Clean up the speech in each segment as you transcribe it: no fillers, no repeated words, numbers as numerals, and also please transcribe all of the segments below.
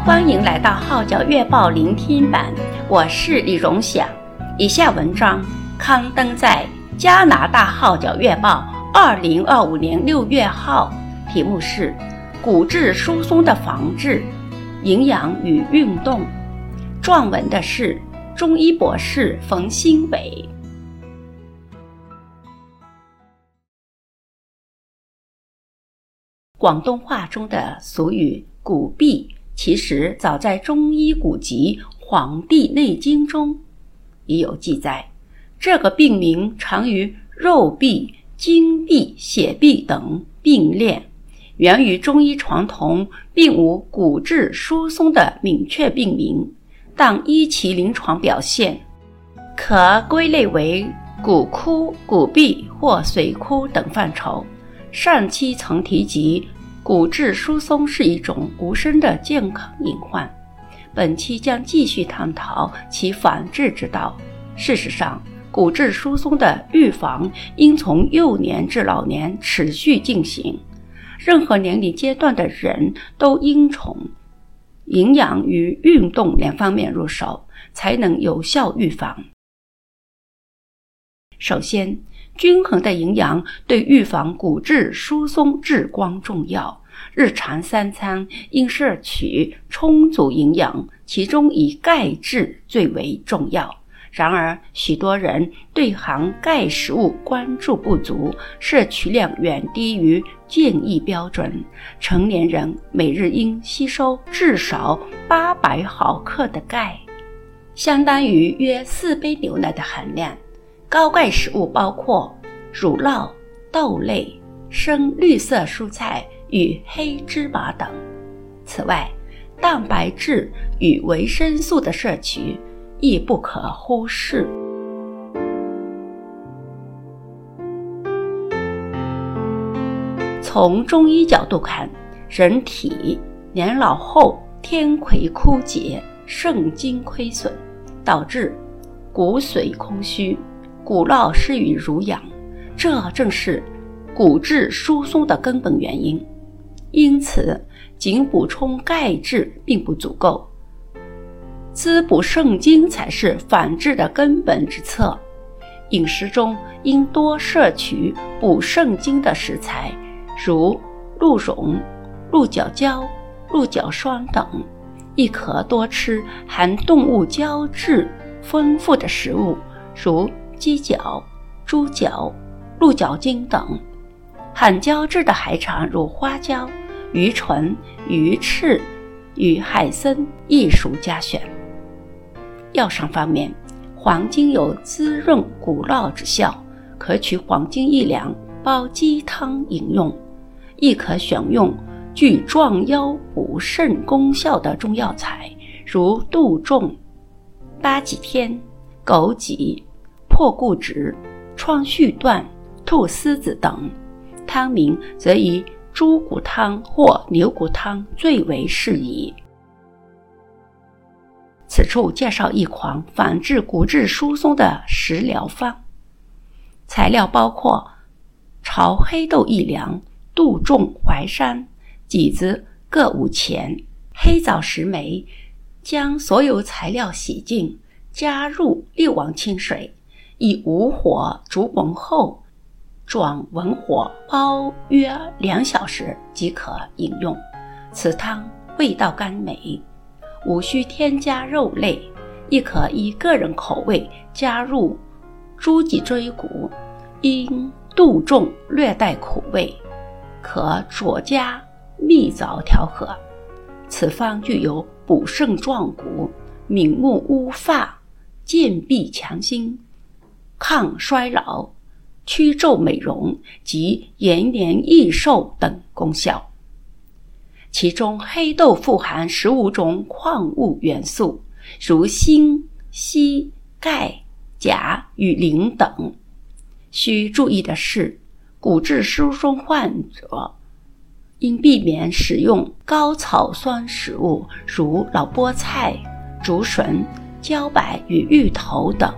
欢迎来到号角月报聆听版，我是李荣想。以下文章刊登在加拿大号角月报2025年6月号，题目是骨质疏松的防治、营养与运动。撰文的是中医博士冯新伟。广东话中的俗语骨痹，其实早在中医古籍《黄帝内经》中已有记载。这个病名常与肉痹、筋痹、血痹等并列，源于中医传统，并无骨质疏松的明确病名，但依其临床表现，可归类为骨枯、骨痹或髓枯等范畴。上期曾提及骨质疏松是一种无声的健康隐患，本期将继续探讨其防治之道。事实上，骨质疏松的预防应从幼年至老年持续进行，任何年龄阶段的人都应从营养与运动两方面入手，才能有效预防。首先，均衡的营养对预防骨质疏松至关重要。日常三餐应摄取充足营养，其中以钙质最为重要。然而，许多人对含钙食物关注不足，摄取量远低于建议标准。成年人每日应吸收至少800毫克的钙，相当于约4杯牛奶的含量。高钙食物包括乳酪、豆类、深绿色蔬菜与黑芝麻等。此外，蛋白质与维生素的摄取亦不可忽视。从中医角度看，人体年老后天癸枯竭，肾精亏损，导致骨髓空虚，骨络失于濡养，这正是骨质疏松的根本原因。因此，仅补充钙质并不足够，滋补肾精才是防治的根本之策。饮食中应多摄取补肾精的食材，如鹿茸、鹿角胶、鹿角酸等，亦可多吃含动物胶质丰富的食物，如鸡脚、猪脚、鹿角筋等。含胶质的海产如花椒、鱼唇、鱼翅与海参亦属佳选。药膳方面，黄精有滋润骨络之效，可取黄精1两煲鸡汤饮用，亦可选用具壮腰补肾功效的中药材，如杜仲、八戟天、枸杞、破骨脂、川续断、菟丝子等。汤名则以猪骨汤或牛骨汤最为适宜。此处介绍一款防治骨质疏松的食疗方，材料包括炒黑豆1两、杜仲、淮山、杞子各5钱、黑枣10枚。将所有材料洗净，加入6碗清水，以无火煮滚后转文火煲约2小时即可饮用。此汤味道甘美，无需添加肉类，亦可依个人口味加入猪脊椎骨，因杜仲略带苦味，可酌加蜜枣调和。此方具有补肾壮骨、明目乌发、健臂强心、抗衰老、祛皱美容及延年益寿等功效。其中黑豆富含15种矿物元素，如锌、硒、钙、钾与磷等。需注意的是，骨质疏松患者应避免使用高草酸食物，如老菠菜、竹笋、茭白与芋头等。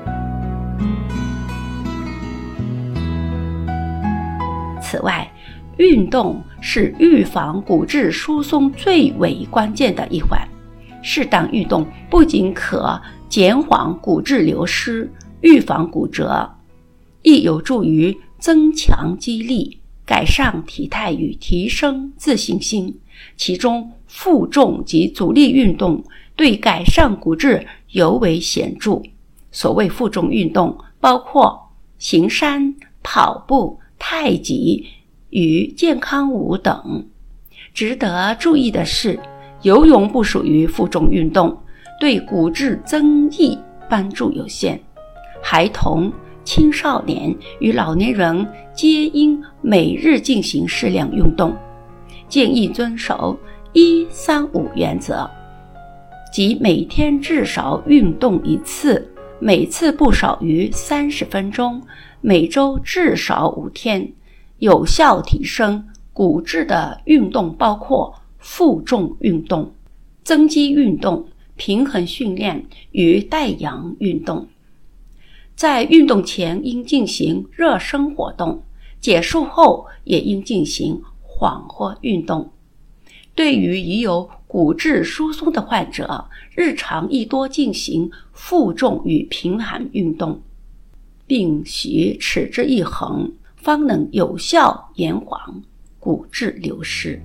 此外， 运动是预防骨质疏松最为关键的一环。适当运动不仅可减缓骨质流失、预防骨折，亦有助于增强肌力、改善体态与提升自信心。其中负重及阻力运动对改善骨质尤为显著。所谓负重运动包括行山、跑步、太极与健康舞等。值得注意的是，游泳不属于负重运动，对骨质增益帮助有限。孩童、青少年与老年人皆应每日进行适量运动，建议遵守1-3-5原则，即每天至少运动一次，每次不少于30分钟，每周至少5天。有效提升骨质的运动包括负重运动、增肌运动、平衡训练与带氧运动。在运动前应进行热身活动，结束后也应进行缓和运动。对于已有骨质疏松的患者，日常宜多进行负重与平衡运动，并需持之以恒，方能有效延缓骨质流失。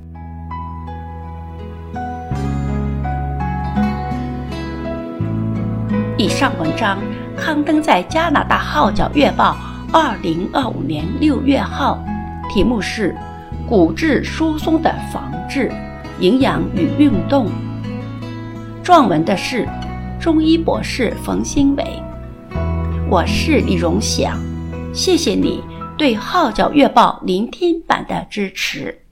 以上文章刊登在加拿大号角月报2025年6月号，题目是骨质疏松的防治、营养与运动。撰文的是中医博士冯新伟。我是李荣祥，谢谢你对号角月报聆听版的支持。